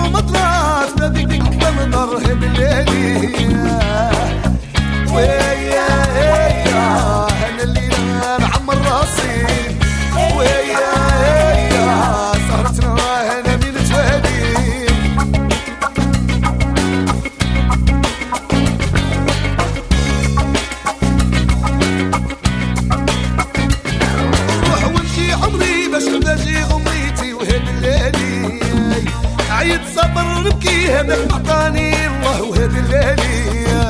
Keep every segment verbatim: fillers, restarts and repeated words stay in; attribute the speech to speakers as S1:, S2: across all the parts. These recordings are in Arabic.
S1: ومطرات بلادي ديك بنظر هاد الليلي ويا هيا انا الليلة نعمر راسي ويا هيا سهرتنا هنا من توالي روح وامشي عمري باش نباجي غميتي وهاد الليلي عيد صبر نبكي هذاك عطاني الله وهاد الليلي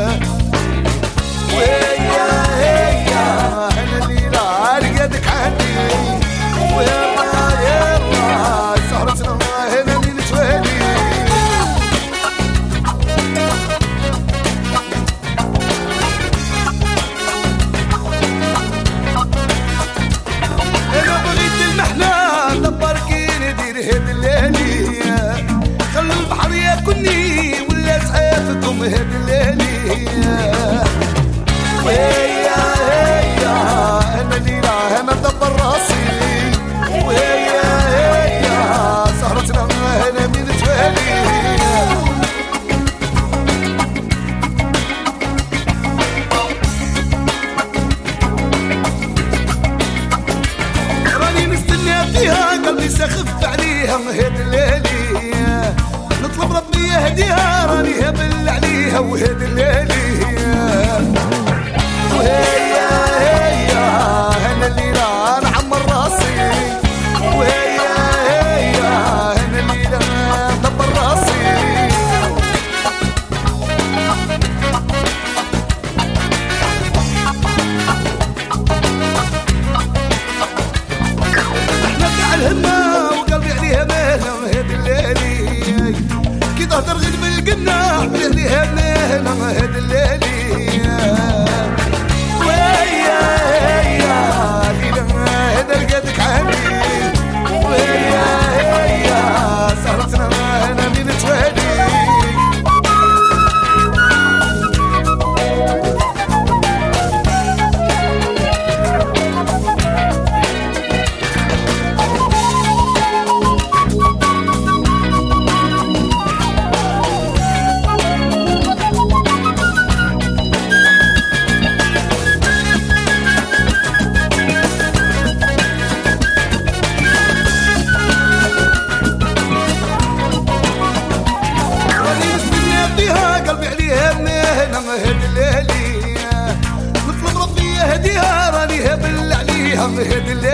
S1: ويا هيا انا الليلة لقيتك عندي ويلا يلا سهرتنا هنا من توالي انا بغيت المحلى دبركيني دير هاد الليلي خلوا البحر ياكلني ولا سعافكم هاد الليلي ويا هيا انا ليلة انا ندبر راسي ويا هيا سهرتنا هنا من توالي راني نستنى فيها قلبي سخف عليها هاد الليلي نطلب ربي يهديها راني هبل عليها وهاد الليلي وهيا هيا انا الليلة نعمر راسي وهيا هيا انا الليلة ندبر راسي احنا تاع الهمة وقلبي عليها مهلة هاد الليلي كي تهدر غير بالقنا عليها مهلة هاد الليلي ويا هيا ليلة هذا لقيتك عندي ويا هيا سهرتنا هنا من توالي قلبي عليها مهنة هاد الليلي نطلب ربي يهديها راني هبل عليها هاد الليلي